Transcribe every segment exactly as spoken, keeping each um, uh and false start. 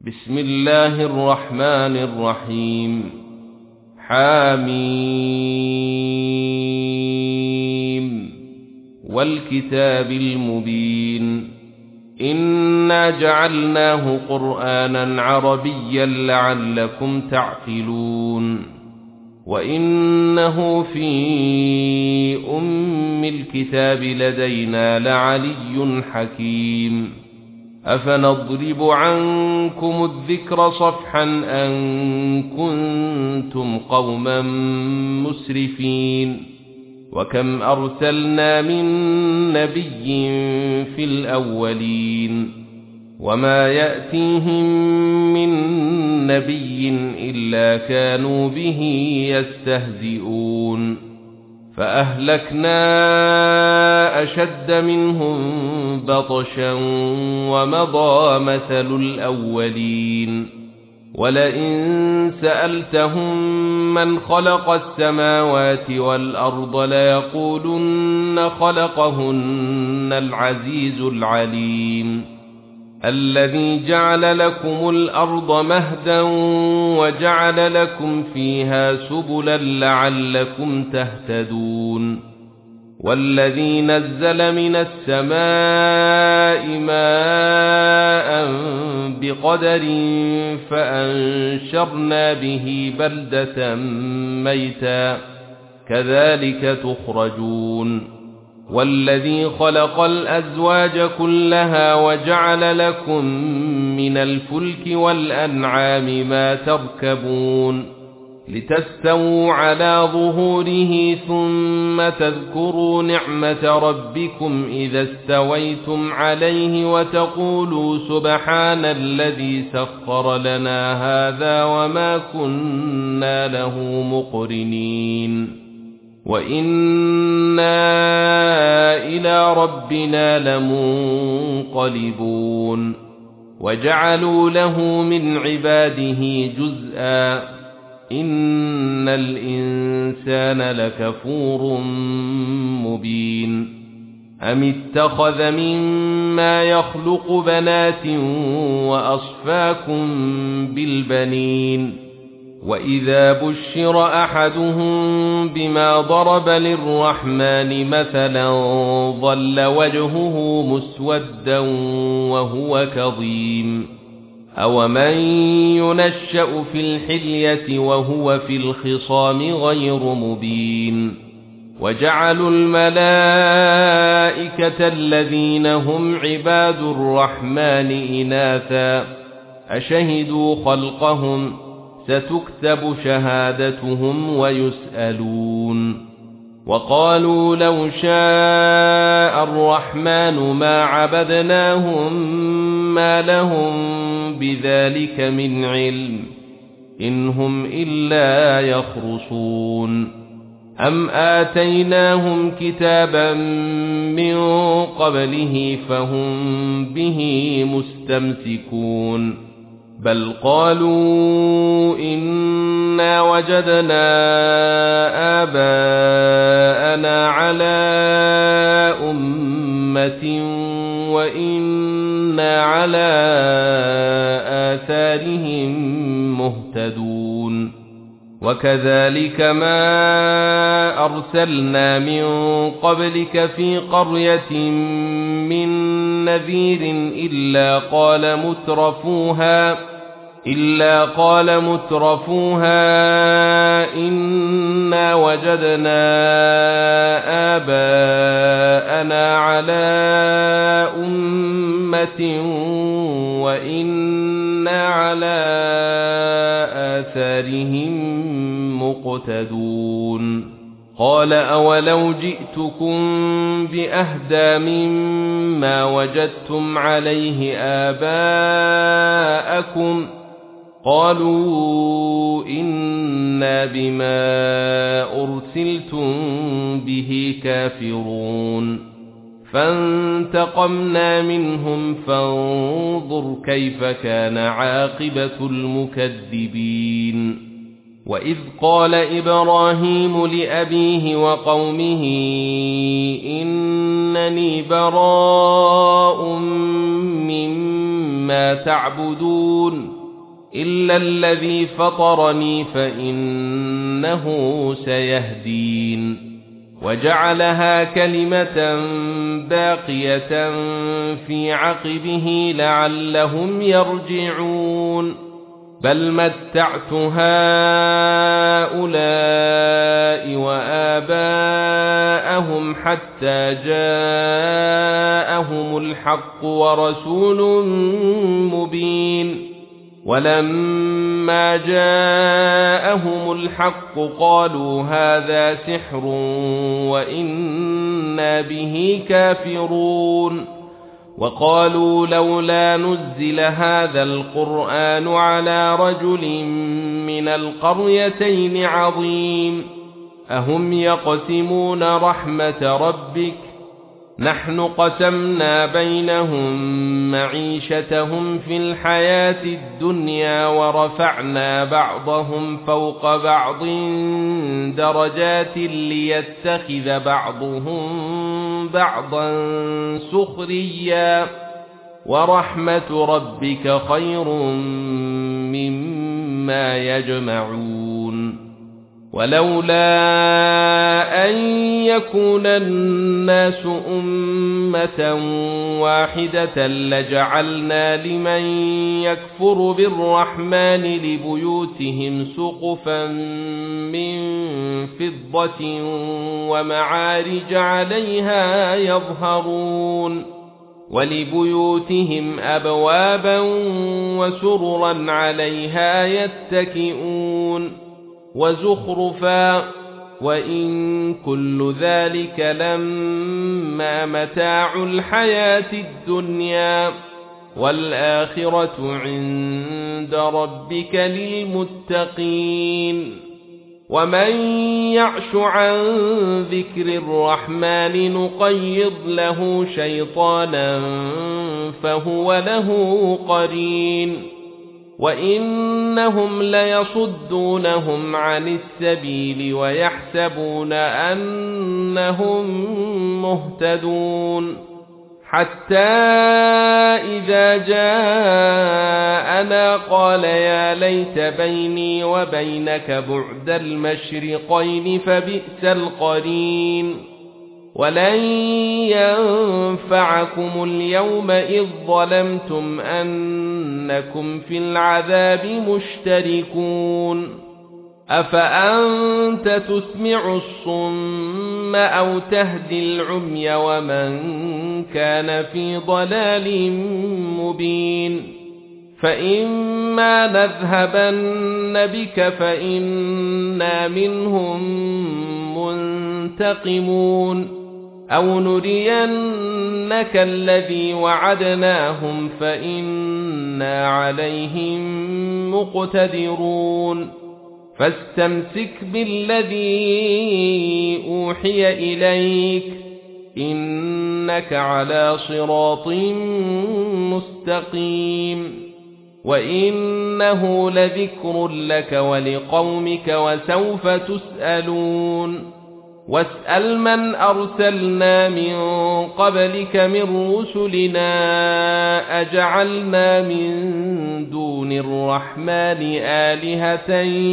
بسم الله الرحمن الرحيم. حاميم والكتاب المبين. إنا جعلناه قرآنا عربيا لعلكم تعقلون. وإنه في أم الكتاب لدينا لعلي حكيم. أفنضرب عنكم الذكر صفحا أن كنتم قوما مسرفين. وكم أرسلنا من نبي في الأولين وما يأتيهم من نبي إلا كانوا به يستهزئون. فأهلكنا أشد منهم بطشا ومضى مثل الأولين. ولئن سألتهم من خلق السماوات والأرض ليقولن خلقهن العزيز العليم. الذي جعل لكم الأرض مهدا وجعل لكم فيها سبلا لعلكم تهتدون. والذي نزل من السماء ماء بقدر فأنشرنا به بلدة ميتا كذلك تخرجون. والذي خلق الأزواج كلها وجعل لكم من الفلك والأنعام ما تركبون لتستووا على ظهوره ثم تذكروا نعمة ربكم إذا استويتم عليه وتقولوا سبحان الذي سخر لنا هذا وما كنا له مقرنين وإنا إلى ربنا لمنقلبون. وجعلوا له من عباده جزءا إن الإنسان لكفور مبين. أم اتخذ مما يخلق بنات وأصفاكم بالبنين. وإذا بشر أحدهم بما ضرب للرحمن مثلا ظل وجهه مسودا وهو كظيم. أومن ينشأ في الحلية وهو في الخصام غير مبين. وجعلوا الملائكة الذين هم عباد الرحمن إناثا أشهدوا خلقهم ستكتب شهادتهم ويسألون. وقالوا لو شاء الرحمن ما عبدناهم ما لهم بذلك من علم إن هم إلا يخرصون. أم آتيناهم كتابا من قبله فهم به مستمسكون. بل قالوا إنا وجدنا آباءنا على أمة وإنا على آثارهم مهتدون. وكذلك ما أرسلنا من قبلك في قرية من نذير إلا قال مترفوها إلا قال مترفوها إنا وجدنا آباءنا على أمة وإنا على آثارهم مقتدون. قال أولو جئتكم بأهدى مما وجدتم عليه آباءكم قالوا إنا بما أرسلتم به كافرون. فانتقمنا منهم فانظر كيف كان عاقبة المكذبين. وإذ قال إبراهيم لأبيه وقومه إنني براء مما ما تعبدون إلا الذي فطرني فإنه سيهدين وجعلها كلمة باقية في عقبه لعلهم يرجعون بل متعت هؤلاء وآباءهم حتى جاءهم الحق ورسول مبين ولما جاءهم الحق قالوا هذا سحر وإنا به كافرون وقالوا لولا نزل هذا القرآن على رجل من القريتين عظيم أهم يقسمون رحمة ربك نحن قسمنا بينهم معيشتهم في الحياة الدنيا ورفعنا بعضهم فوق بعض درجات ليتخذ بعضهم بعضا سخريا ورحمة ربك خير مما يجمعون ولولا أن يكون الناس أمة واحدة لجعلنا لمن يكفر بالرحمن لبيوتهم سقفا من فضة ومعارج عليها يظهرون ولبيوتهم أبوابا وسررا عليها يتكئون وزخرفا وإن كل ذلك لما متاع الحياة الدنيا والآخرة عند ربك للمتقين ومن يعش عن ذكر الرحمن نقيض له شيطانا فهو له قرين وإنهم ليصدونهم عن السبيل ويحسبون أنهم مهتدون حتى إذا جاءنا قال يا ليت بيني وبينك بعد المشرقين فبئس القرين ولن ينفعكم اليوم إذ ظلمتم أنكم في العذاب مشتركون أفأنت تسمع الصم أو تهدي العمي ومن كان في ضلال مبين فإما نذهبن بك فإنا منهم منتقمون أو نرينك الذي وعدناهم فإنا عليهم مقتدرون فاستمسك بالذي أوحي إليك إنك على صراط مستقيم وإنه لذكر لك ولقومك وسوف تسألون واسأل من أرسلنا من قبلك من رسلنا أجعلنا من دون الرحمن آلهة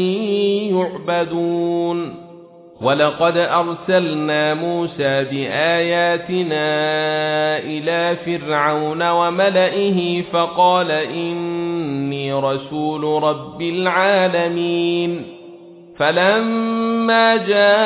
يعبدون ولقد أرسلنا موسى بآياتنا إلى فرعون وملئه فقال إني رسول رب العالمين فلما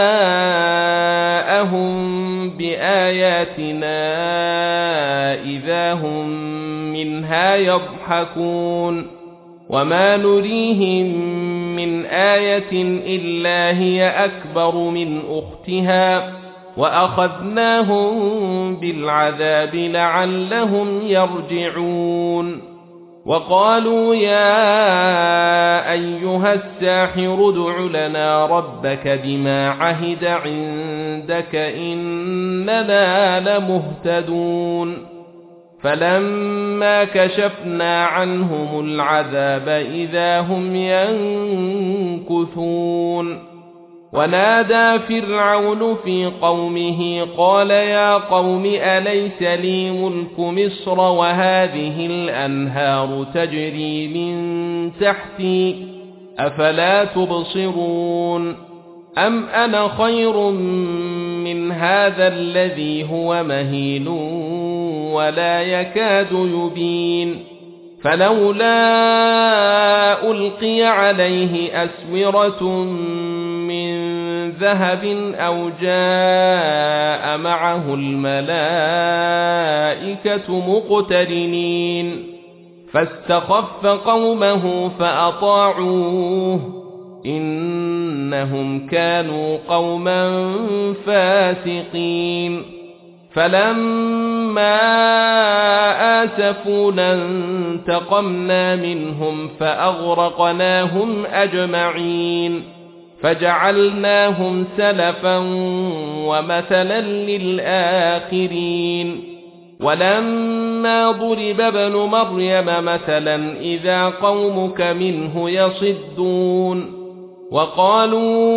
جاءهم بآياتنا إذا هم منها يضحكون وما نريهم من آية إلا هي أكبر من أختها وأخذناهم بالعذاب لعلهم يرجعون وقالوا يا أيها الساحر ادع لنا ربك بما عهد عندك إننا لمهتدون فلما كشفنا عنهم العذاب إذا هم ينكثون ونادى فرعون في قومه قال يا قوم أليس لي ملك مصر وهذه الأنهار تجري من تحتي أفلا تبصرون أم أنا خير من هذا الذي هو مهين ولا يكاد يبين فلولا ألقي عليه أسورة من ذهب أو جاء معه الملائكة مقترنين فاستخف قومه فأطاعوه إنهم كانوا قوما فاسقين فلما آسفونا انتقمنا منهم فأغرقناهم أجمعين فجعلناهم سلفا ومثلا للآخرين ولما ضرب ابن مريم مثلا إذا قومك منه يصدون وقالوا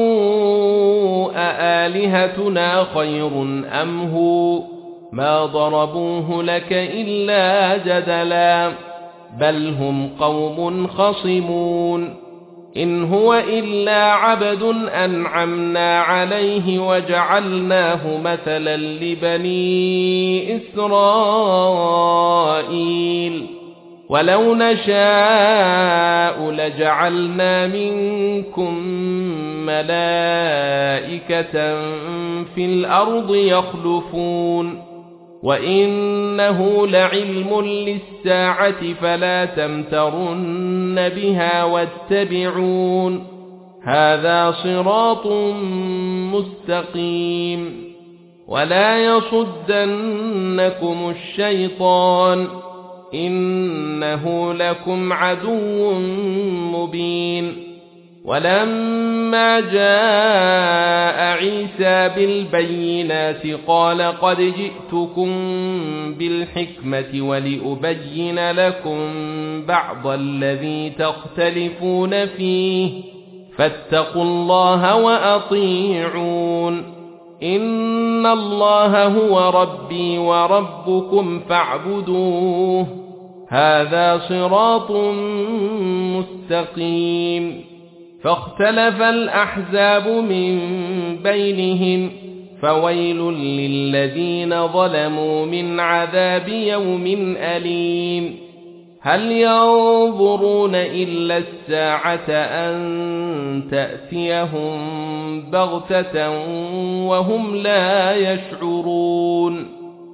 أآلهتنا خير أم هو ما ضربوه لك إلا جدلا بل هم قوم خصمون إن هو إلا عبد أنعمنا عليه وجعلناه مثلا لبني إسرائيل ولو نشاء لجعلنا منكم ملائكة في الأرض يخلفون وإنه لعلم للساعة فلا تمترن بها واتبعون هذا صراط مستقيم ولا يصدنكم الشيطان إنه لكم عدو مبين ولما جاء عيسى بالبينات قال قد جئتكم بالحكمة ولأبين لكم بعض الذي تختلفون فيه فاتقوا الله وأطيعون إن الله هو ربي وربكم فاعبدوه هذا صراط مستقيم فاختلف الأحزاب من بينهم فويل للذين ظلموا من عذاب يوم أليم هل ينظرون إلا الساعة أن تأتيهم بغتة وهم لا يشعرون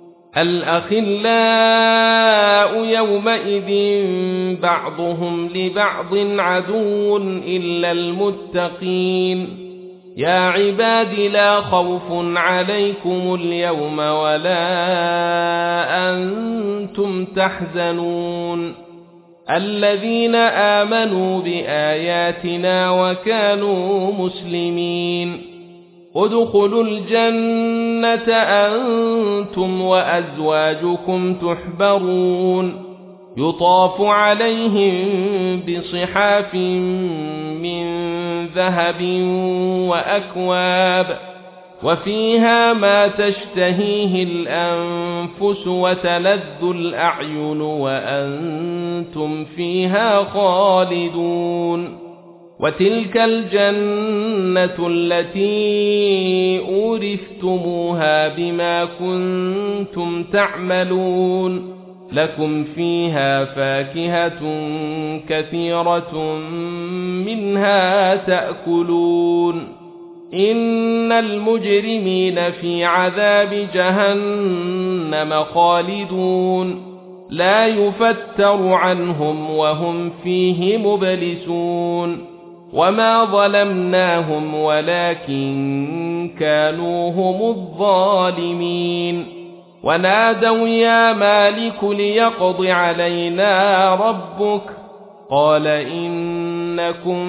الأخلاء يومئذ بعضهم لبعض عدو إلا المتقين يا عباد لا خوف عليكم اليوم ولا أنتم تحزنون الذين آمنوا بآياتنا وكانوا مسلمين ادخلوا الجنة أنتم وأزواجكم تحبرون يطاف عليهم بصحاف من ذهب وأكواب وفيها ما تشتهيه الأنفس وتلذ الأعين وأنتم فيها خالدون وتلك الجنة التي أورثتموها بما كنتم تعملون لكم فيها فاكهة كثيرة منها تأكلون إن المجرمين في عذاب جهنم خالدون لا يفتر عنهم وهم فيه مبلسون وما ظلمناهم ولكن كانوا هم الظالمين ونادوا يا مالك ليقض علينا ربك قال إنكم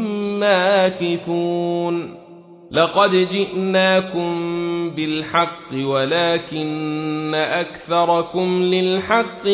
ماكثون لقد جئناكم بالحق ولكن أكثركم للحق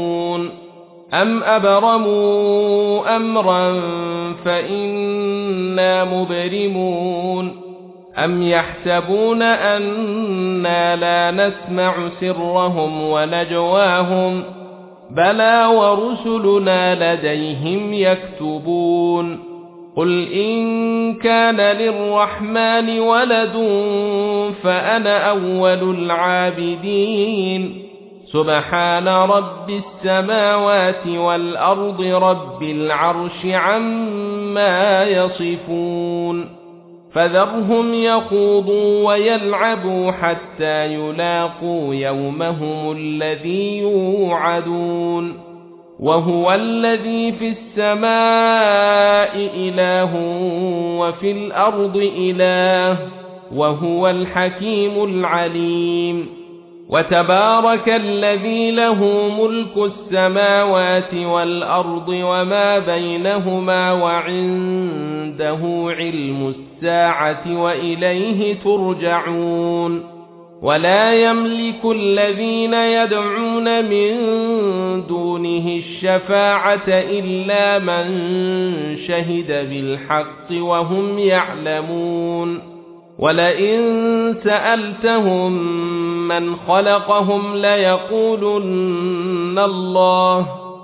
كارهون أم أبرموا أمرا فإن إنا مبرمون أم يحسبون أنا لا نسمع سرهم ونجواهم بلى ورسلنا لديهم يكتبون قل إن كان للرحمن ولد فأنا أول العابدين سبحان رب السماوات والأرض رب العرش عما يصفون فذرهم يخوضوا ويلعبوا حتى يلاقوا يومهم الذي يوعدون وهو الذي في السماء إله وفي الأرض إله وهو الحكيم العليم وتبارك الذي له ملك السماوات والأرض وما بينهما وعنده علم الساعة وإليه ترجعون ولا يملك الذين يدعون من دونه الشفاعة إلا من شهد بالحق وهم يعلمون ولئن سألتهم من خلقهم ليقولن الله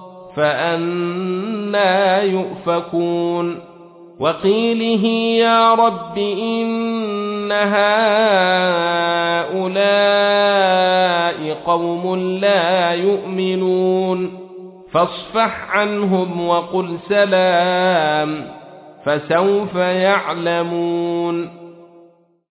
فأنى يؤفكون وقيله يا رب إن هؤلاء قوم لا يؤمنون فاصفح عنهم وقل سلام فسوف يعلمون